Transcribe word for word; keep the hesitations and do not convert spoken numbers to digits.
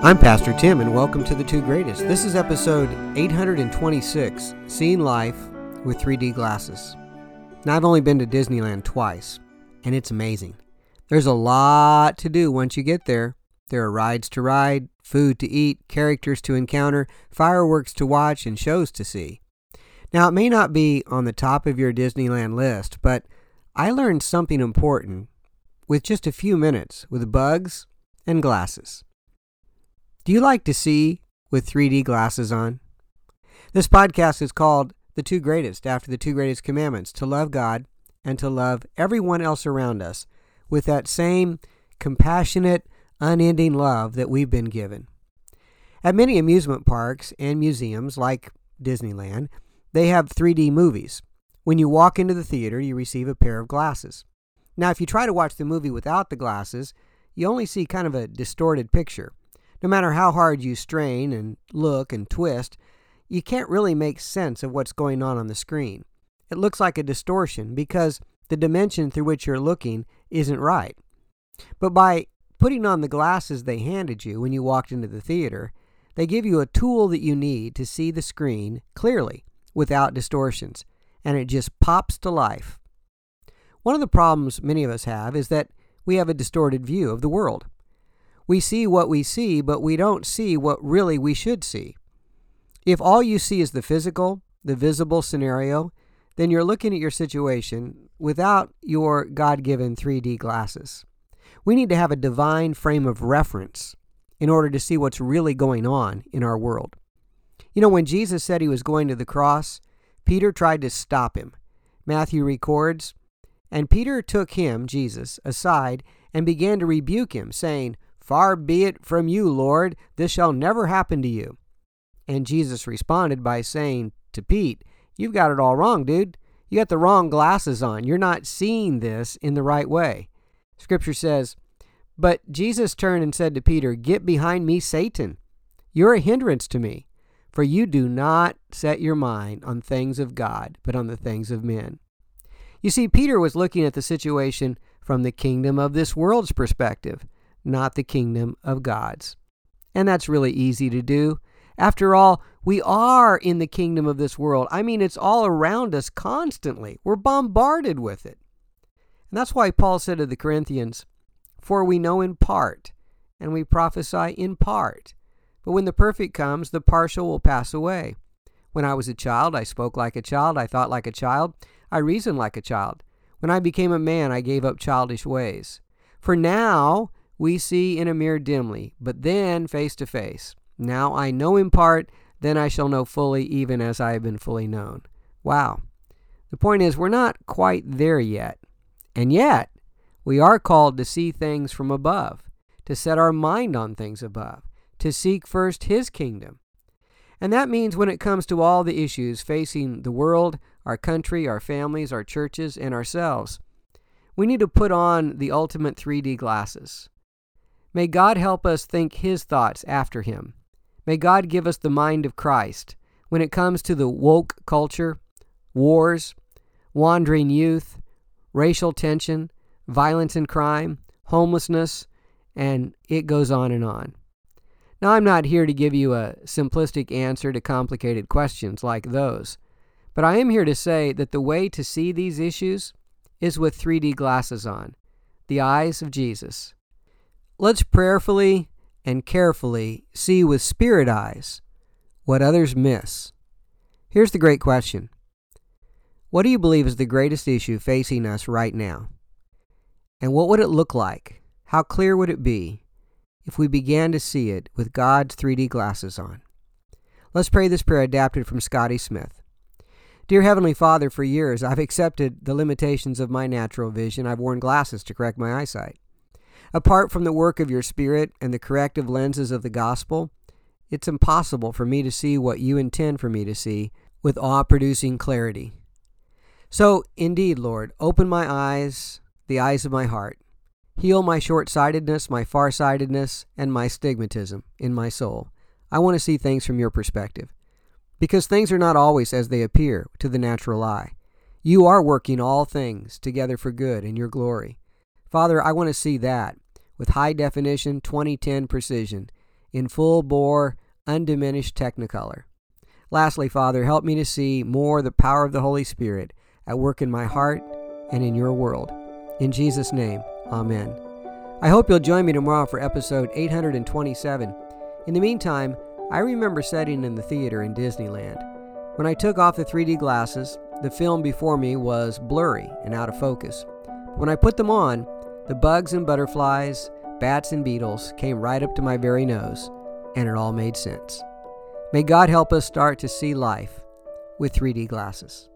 I'm Pastor Tim, and welcome to The Two Greatest. This is episode eight hundred twenty-six, Seeing Life with three D Glasses. Now, I've only been to Disneyland twice, and it's amazing. There's a lot to do once you get there. There are rides to ride, food to eat, characters to encounter, fireworks to watch, and shows to see. Now, it may not be on the top of your Disneyland list, but I learned something important with just a few minutes with bugs and glasses. Do you like to see with three D glasses on? This podcast is called The Two Greatest, after the two greatest commandments, to love God and to love everyone else around us with that same compassionate, unending love that we've been given. At many amusement parks and museums like Disneyland, they have three D movies. When you walk into the theater, you receive a pair of glasses. Now, if you try to watch the movie without the glasses, you only see kind of a distorted picture. No matter how hard you strain and look and twist, you can't really make sense of what's going on on the screen. It looks like a distortion because the dimension through which you're looking isn't right. But by putting on the glasses they handed you when you walked into the theater, they give you a tool that you need to see the screen clearly without distortions, and it just pops to life. One of the problems many of us have is that we have a distorted view of the world. We see what we see, but we don't see what really we should see. If all you see is the physical, the visible scenario, then you're looking at your situation without your God-given three D glasses. We need to have a divine frame of reference in order to see what's really going on in our world. You know, when Jesus said he was going to the cross, Peter tried to stop him. Matthew records, "And Peter took him, Jesus, aside and began to rebuke him, saying, 'Far be it from you, Lord, this shall never happen to you.' And Jesus responded by saying to Pete, 'You've got it all wrong, dude. You got the wrong glasses on. You're not seeing this in the right way.' Scripture says, "But Jesus turned and said to Peter, 'Get behind me, Satan. You're a hindrance to me, for you do not set your mind on things of God, but on the things of men.'" You see, Peter was looking at the situation from the kingdom of this world's perspective, not the kingdom of God's. And that's really easy to do. After all, we are in the kingdom of this world. I mean, it's all around us constantly. We're bombarded with it. And that's why Paul said to the Corinthians, "For we know in part, and we prophesy in part. But when the perfect comes, the partial will pass away. When I was a child, I spoke like a child, I thought like a child, I reasoned like a child. When I became a man, I gave up childish ways. For now we see in a mirror dimly, but then face to face. Now I know in part, then I shall know fully, even as I have been fully known." Wow. The point is, we're not quite there yet. And yet, we are called to see things from above, to set our mind on things above, to seek first His kingdom. And that means when it comes to all the issues facing the world, our country, our families, our churches, and ourselves, we need to put on the ultimate three D glasses. May God help us think His thoughts after Him. May God give us the mind of Christ when it comes to the woke culture, wars, wandering youth, racial tension, violence and crime, homelessness, and it goes on and on. Now, I'm not here to give you a simplistic answer to complicated questions like those, but I am here to say that the way to see these issues is with three D glasses on, the eyes of Jesus. Let's prayerfully and carefully see with spirit eyes what others miss. Here's the great question. What do you believe is the greatest issue facing us right now? And what would it look like? How clear would it be if we began to see it with God's three D glasses on? Let's pray this prayer adapted from Scotty Smith. Dear Heavenly Father, for years I've accepted the limitations of my natural vision. I've worn glasses to correct my eyesight. Apart from the work of your Spirit and the corrective lenses of the gospel, it's impossible for me to see what you intend for me to see with awe-producing clarity. So, indeed, Lord, open my eyes, the eyes of my heart. Heal my short-sightedness, my far-sightedness, and my stigmatism in my soul. I want to see things from your perspective. Because things are not always as they appear to the natural eye. You are working all things together for good in your glory. Father, I want to see that with high definition twenty ten precision in full-bore, undiminished Technicolor. Lastly, Father, help me to see more the power of the Holy Spirit at work in my heart and in your world. In Jesus' name, amen. I hope you'll join me tomorrow for episode eight hundred twenty-seven. In the meantime, I remember sitting in the theater in Disneyland. When I took off the three D glasses, the film before me was blurry and out of focus. When I put them on, the bugs and butterflies, bats and beetles came right up to my very nose, and it all made sense. May God help us start to see life with three D glasses.